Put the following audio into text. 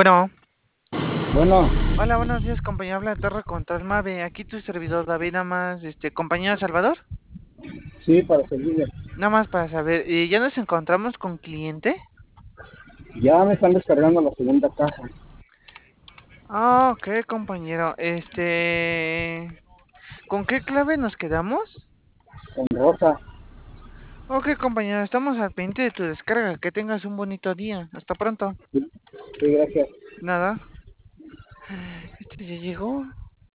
Bueno, Bueno, hola, buenos días, compañero. Habla Torre Control Mave. Aquí tu servidor David, nada más, compañero Salvador. sí, para servirle. Nada más para saber, ¿ya nos encontramos con cliente? Ya me están descargando la segunda caja Ah, ok, compañero. ¿Con qué clave nos quedamos? con rosa. Ok, compañero, estamos al pendiente de tu descarga. Que tengas un bonito día. Hasta pronto. Sí, sí, gracias. Nada. ¿Ya llegó?